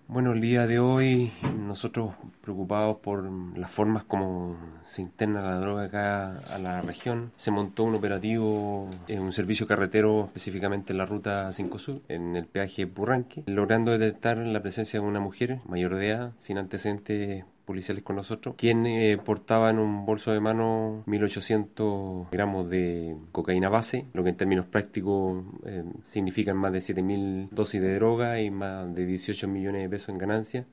Bueno, el día de hoy nosotros preocupados por las formas como se interna la droga acá a la región, se montó un operativo en un servicio carretero específicamente en la ruta 5 Sur, en el peaje Purranque, logrando detectar la presencia de una mujer mayor de edad, sin antecedentes policiales con nosotros, quien portaba en un bolso de mano 1800 gramos de cocaína base, lo que en términos prácticos significan más de 7000 dosis de droga y más de 18 millones de pesos en ganancia.